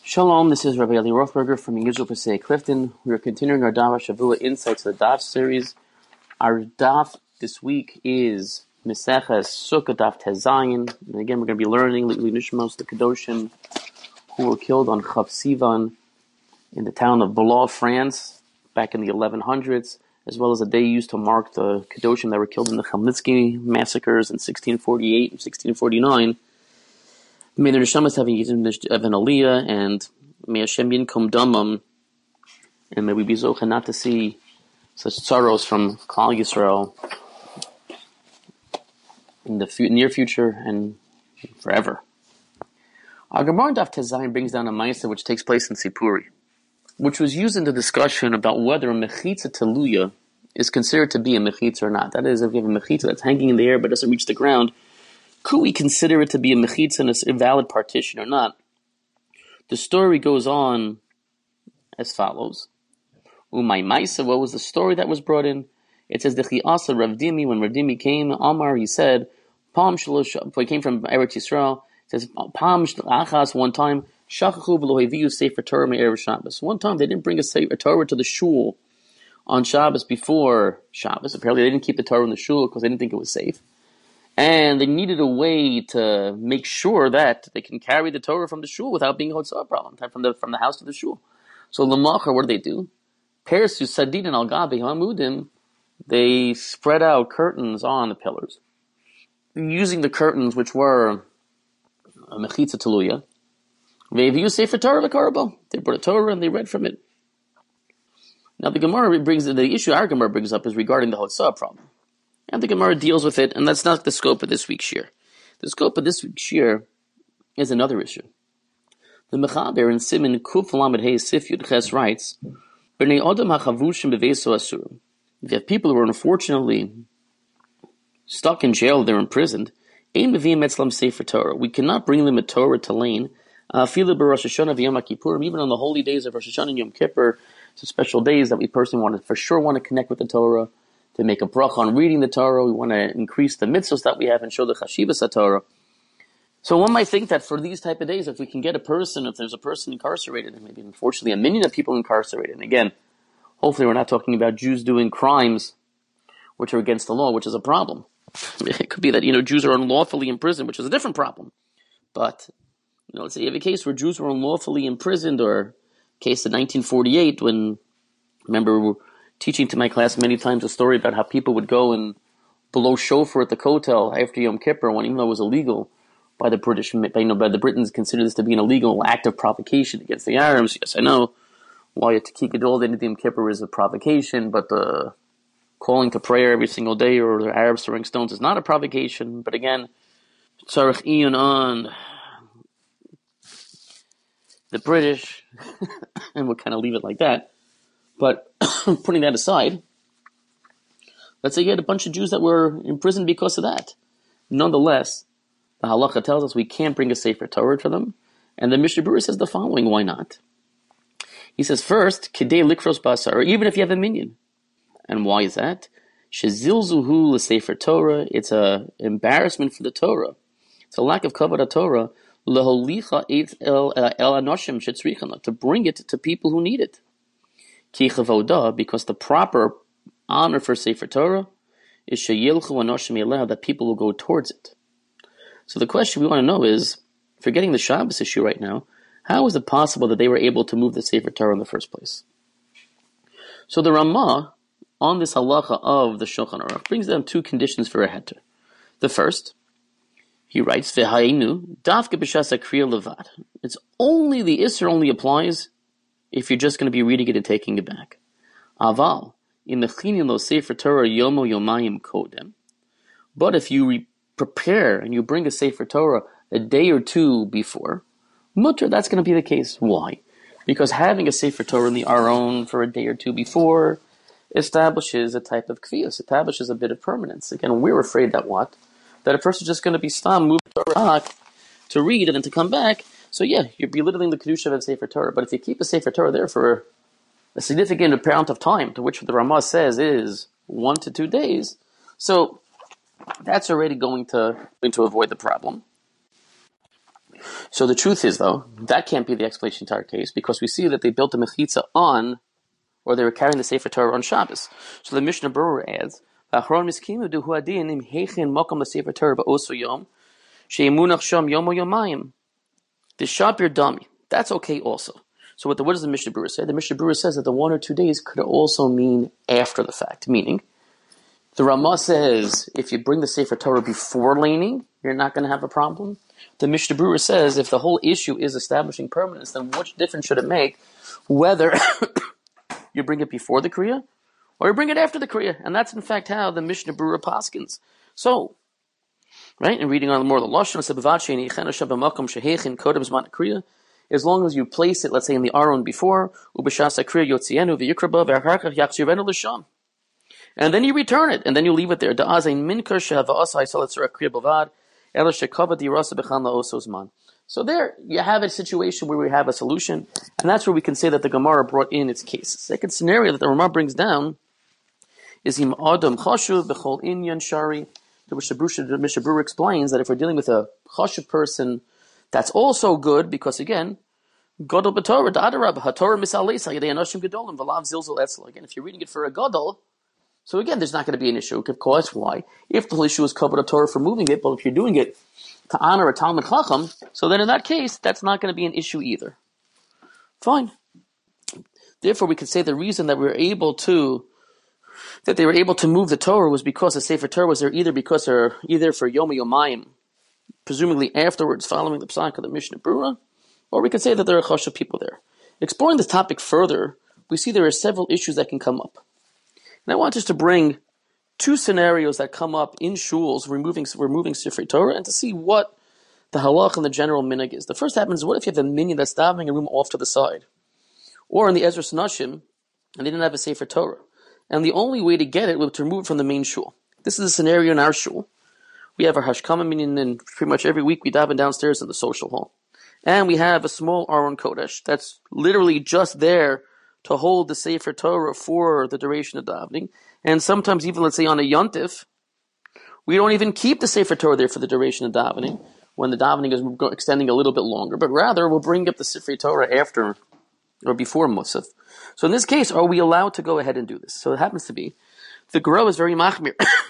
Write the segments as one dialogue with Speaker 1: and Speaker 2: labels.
Speaker 1: Shalom, this is Rabbi Eli Rothberger from Yisrael Passaic Clifton. We are continuing our Daf Shavua Insights of the Daf series. Our Daf this week is Meseches Sukkah Daf Tezayin. And again, we're going to be learning Li Nishmos, the Kedoshim, who were killed on Chav Sivan in the town of Blois, France, back in the 1100s, as well as a day used to mark the Kedoshim that were killed in the Chmelnytsky massacres in 1648 and 1649. May the Neshamas have an Aliyah, and may Hashem Yinkom Damam, and may we be zocha not to see such sorrows from Klal Yisrael in the near future and forever. Our Gemara Daf Tezayin brings down a ma'aseh which takes place in Sipuri, which was used in the discussion about whether a mechitza teluya is considered to be a mechitza or not. That is, if you have a mechitza that's hanging in the air but doesn't reach the ground, could we consider it to be a mechitza and a valid partition or not? The story goes on as follows. Umay Maisa, what was the story that was brought in? It says, Dechi Asa Rav Dimi, when Rav Dimi came, Amar, he said, Pam Shalosh, he came from Eretz Yisrael, it says, Pam Achas, one time, Shachachu v'lo heviu Sefer Torah me'erev Shabbos. One time they didn't bring a Sefer Torah to the shul on Shabbos before Shabbos. Apparently they didn't keep the Torah in the shul because they didn't think it was safe. And they needed a way to make sure that they can carry the Torah from the shul without being a hotzah problem, from the house to the shul. So l'machar, what do? Persu sadin and al gabi hamudim, they spread out curtains on the pillars, using the curtains which were a mechitza teluya. Ve'viu sefer Torah v'karbo. They brought a Torah and they read from it. Now the Gemara the issue our Gemara brings up is regarding the hotzah problem. And the Gemara deals with it, and that's not the scope of this week's shir. The scope of this week's shir is another issue. The Mechaber in Siman Kuf Lamed Hey Sif Yud Ches writes, B'nei Adam hachavushim beveso asurim. If you have people who are unfortunately stuck in jail, they're imprisoned, Ein meviim etzlam sefer Torah. We cannot bring them a Torah to lane. Afilu b'Rosh Hashanah v'Yom HaKippurim, even on the holy days of Rosh Hashanah and Yom Kippur, so special days that we personally want to connect with the Torah, to make a bracha on reading the Torah. We want to increase the mitzvahs that we have and show the chashivas Torah. So one might think that for these type of days, if we can get if there's a person incarcerated, and maybe unfortunately a million of people incarcerated, and again, hopefully we're not talking about Jews doing crimes which are against the law, which is a problem. It could be that, Jews are unlawfully imprisoned, which is a different problem. But, let's say you have a case where Jews were unlawfully imprisoned, or case in 1948 when, remember, teaching to my class many times a story about how people would go and blow shofar at the kotel after Yom Kippur, when even though it was illegal by the British, by the Britons, considered this to be an illegal act of provocation against the Arabs. Yes, I know. Why Tiki Gadol the Yom Kippur is a provocation, but the calling to prayer every single day or the Arabs throwing stones is not a provocation. But again, Tzarech Iyun on the British, and we'll kind of leave it like that. But putting that aside, let's say you had a bunch of Jews that were imprisoned because of that. Nonetheless, the halacha tells us we can't bring a sefer Torah to them. And the Mishnah Berurah says the following, why not? He says, first, kedei likros basar, even if you have a minyan. And why is that? Shezilzuhu l'sefer Torah, it's a embarrassment for the Torah. It's a lack of kavod Torah, leholicha el anoshim shetzrichana, to bring it to people who need it. Because the proper honor for Sefer Torah is sheyilchu anoshim eleha, that people will go towards it. So the question we want to know is, forgetting the Shabbos issue right now, how is it possible that they were able to move the Sefer Torah in the first place? So the Ramah, on this halacha of the Shulchan Aruch, brings down two conditions for a heter. The first, he writes, V'hayinu dafke b'shas akriya levad. It's only, the Isser only applies if you're just going to be reading it and taking it back. Aval, in the chinin lo sefer Torah yomo yomayim kodem. But if you prepare and you bring a sefer Torah a day or two before, mutter, that's going to be the case. Why? Because having a sefer Torah in the Aron for a day or two before establishes a type of kfiyus, establishes a bit of permanence. Again, we're afraid that what? That a person's just going to be moved Torah to read and then to come back. So yeah, you're belittling the kedusha of a sefer Torah. But if you keep a sefer Torah there for a significant amount of time, to which the Ramah says is 1 to 2 days, so that's already going to avoid the problem. So the truth is, though, that can't be the explanation of the entire case, because we see that they built the mechitza on, or they were carrying the Sefer Torah on Shabbos. So the Mishnah Berurah adds, "Achron miskimu du huadin im heichin mokom l'Sefer Torah ba'oso yom she'imunach sham yom o yomayim v'shab your dummy." That's okay also. So what does the Mishnah Berurah say? The Mishnah Berurah says that the 1 or 2 days could also mean after the fact, meaning the Ramah says if you bring the Sefer Torah before laning, you're not going to have a problem. The Mishnah Berurah says if the whole issue is establishing permanence, then what difference should it make whether you bring it before the Kriya or you bring it after the Kriya? And that's in fact how the Mishnah Berurah paskins. So, right, and reading on more of the Lashon, as long as you place it, let's say, in the Aron before, and then you return it, and then you leave it there. So there you have a situation where we have a solution, and that's where we can say that the Gemara brought in its case. Second scenario that the Ramah brings down is Im Adam Chashuv B'chol Inyan Shari, which the Mishnah Berurah explains that if we're dealing with a Chashuv person, that's also good because again, Gadol b'Torah da'adarab haTorah misaleisa yedei anashim gedolim v'lav zilzul etzla. Again, if you're reading it for a Gadol, so again, there's not going to be an issue. Of course, why? If the whole issue is covered a Torah for moving it, but if you're doing it to honor a Talmud Chacham, so then in that case, that's not going to be an issue either. Fine. Therefore, we could say the reason that they were able to move the Torah was because the Sefer Torah was there either for Yom Yomayim, presumably afterwards, following the Psak of the Mishnah Berurah, or we could say that there are Chashuv people there. Exploring this topic further, we see there are several issues that can come up. And I want us to bring 2 scenarios that come up in shuls, removing Sifrei Torah, and to see what the halach and the general minhag is. The first happens, what if you have a minyan that's davening a room off to the side? Or in the Ezras Nashim, and they didn't have a Sefer Torah. And the only way to get it was to remove it from the main shul. This is a scenario in our shul. We have our Hashkama minyan, and pretty much every week we daven downstairs in the social hall. And we have a small Aron Kodesh that's literally just there to hold the Sefer Torah for the duration of davening. And sometimes even, let's say, on a Yontif, we don't even keep the Sefer Torah there for the duration of davening, when the davening is extending a little bit longer, but rather we'll bring up the Sefer Torah after or before Musaf. So in this case, are we allowed to go ahead and do this? So it happens to be, the Gemara is very machmir,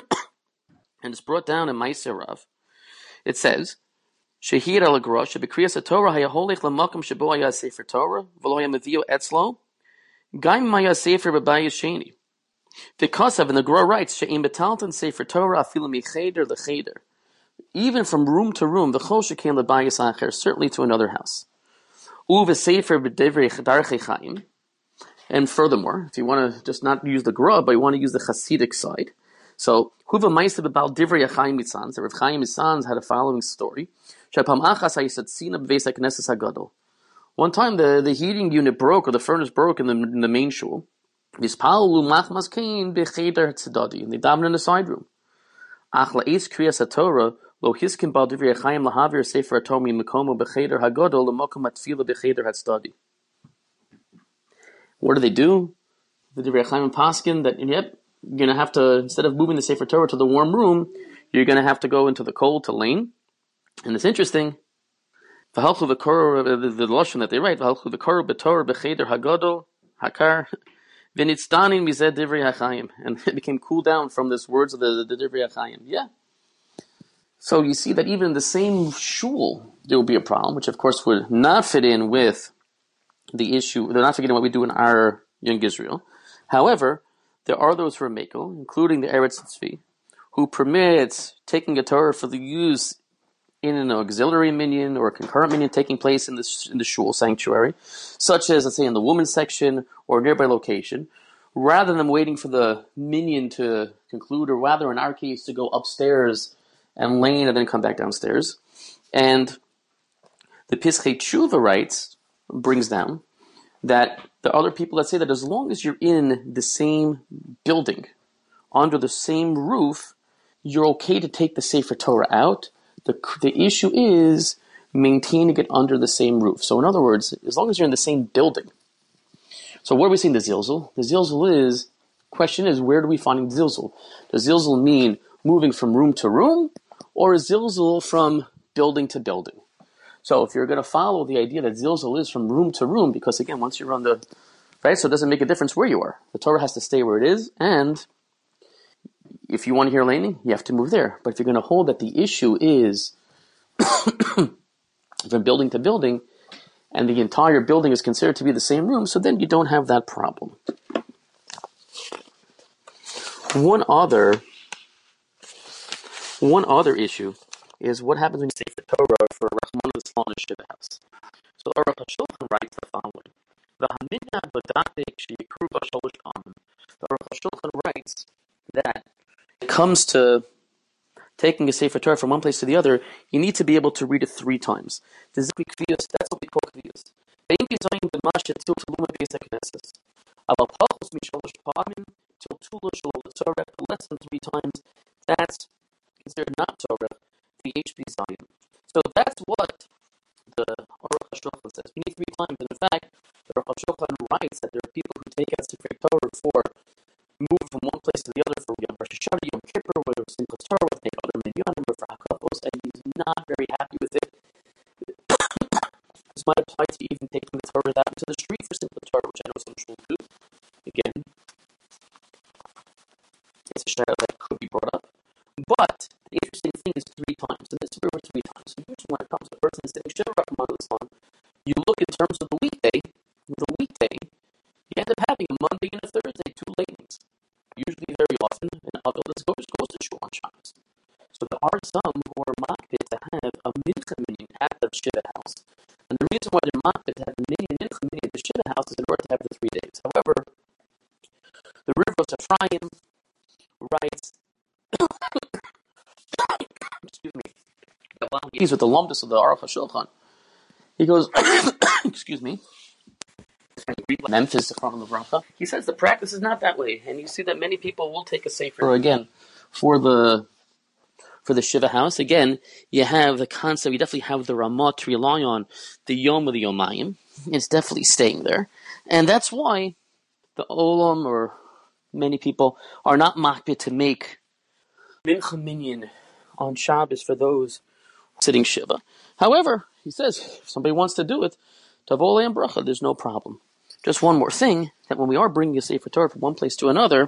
Speaker 1: and it's brought down in Ma'aser Rav. It says, Shehir al Grosh, Bekriyas Torah hayaholich lamakam shebo haya Sefer Torah, v'lo haya mevio etzlo, gaim maya Sefer b'bayis sheni. The Kasav and the Gemara writes, She'im betalton Sefer Torah afilu micheder lecheder. Even from room to room, the chol shekain lebayis acher, certainly to another house. Uve Sefer b'devrei darchei chaim. And furthermore, if you want to just not use the Gemara, but you want to use the Hasidic side, so Huva Ma'aser b'bal divrei Chaim Mitzan. So Rav Chaim Mitzan had a following story. One time the heating unit broke, or the furnace broke in the main shul. And they davened in the side room. What do? The Divrei Chaim paskin that, yep, you're going to have to, instead of moving the Sefer Torah to the warm room, you're going to have to go into the cold to lane. And it's interesting, the Lashon that they write, and it became cooled down from this words of the Divrei HaChaim. Yeah. So you see that even in the same shul, there will be a problem, which of course would not fit in with the issue. They're not forgetting what we do in our Young Israel. However, there are those who are Mekel, including the Eretz Tzvi, who permits taking a Torah for the use in an auxiliary minyan or a concurrent minyan taking place in the shul sanctuary, such as, let's say, in the women's section or a nearby location, rather than waiting for the minyan to conclude, or rather, in our case, to go upstairs and lane and then come back downstairs. And the Pischei Tshuva brings down that the other people that say that as long as you're in the same building, under the same roof, you're okay to take the Sefer Torah out. The issue is maintaining it under the same roof. So in other words, as long as you're in the same building. So where are we seeing the zilzul? The zilzul question is, where do we find zilzul? Does zilzul mean moving from room to room, or is zilzul from building to building? So if you're going to follow the idea that zilzal is from room to room, because again, once you're on the, right, so it doesn't make a difference where you are. The Torah has to stay where it is, and if you want to hear laning, you have to move there. But if you're going to hold that the issue is from building to building, and the entire building is considered to be the same room, so then you don't have that problem. One other issue is what happens when you say the Torah for Rahman al-Islam and Shiva house. So Aruch HaShulchan writes the following. The Aruch HaShulchan writes that when it comes to taking a Sefer Torah from one place to the other, you need to be able to read it 3 times. That's what we call kviyos. Less than 3 times, that's considered not Torah, the HB Zion. So that's what the Aruch HaShulchan says. We need 3 times, and in fact, the Aruch HaShulchan writes that there are people who take out Sefer Torah for move from one place to the other for Yom Rosh Hashanah, Yom Kippur, whether it's Simchas Torah, with make other minyanim, or for Hakafos, and he's not very happy with it. This might apply to even taking the Torah out into the street for Simchas Torah, which I know some shuls do. Again, it's a shayla that could be brought up. But the interesting thing is 3 times, and this is where 3 times. So usually when it comes to a person saying Shiva Rahman al-Islam, you look in terms of the weekday. With a weekday, you end up having a Monday and a Thursday, 2 latings. Usually, very often, an adult goes to shul on Shabbos. So there are some who are makbid to have a mincha minyan at the Shiva house. And the reason why they're makbid to have a mincha minyan at the Shiva house is in order to have the 3 days. However, the Rivros Ephraim writes, excuse me, that while he's with the lumdus of the Aruch HaShulchan, he goes, excuse me, Memphis, the front of the bracha. He says the practice is not that way, and you see that many people will take a sefer again for the Shiva house. Again, you have the concept. You definitely have the Ramah to rely on, the Yom of the Yomayim. It's definitely staying there, and that's why the Olam or many people are not makbid to make mincha minyan on Shabbos for those sitting Shiva. However, he says if somebody wants to do it, Tavole and bracha, there's no problem. Just one more thing, that when we are bringing a Sefer Torah from one place to another,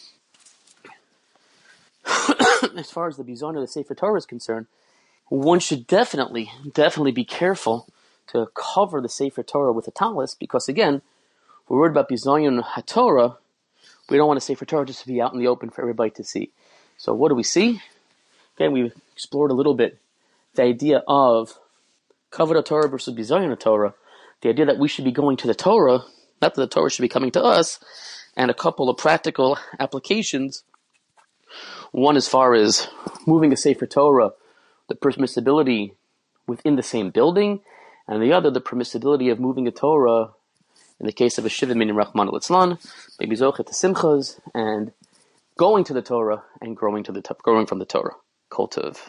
Speaker 1: as far as the bizon of the Sefer Torah is concerned, one should definitely be careful to cover the Sefer Torah with a talis, because again, we're worried about bizon HaTorah. We don't want a Sefer Torah just to be out in the open for everybody to see. So what do we see? Again, we've explored a little bit the idea of Kavod Torah versus Bizayon Torah, the idea that we should be going to the Torah, not that the Torah should be coming to us, and a couple of practical applications. One as far as moving a Sefer Torah, the permissibility within the same building, and the other, the permissibility of moving a Torah in the case of a Shiva Minyan Rahman al-Islam, maybe Zochet to Simchas, and going to the Torah and growing from the Torah. Kol Tov.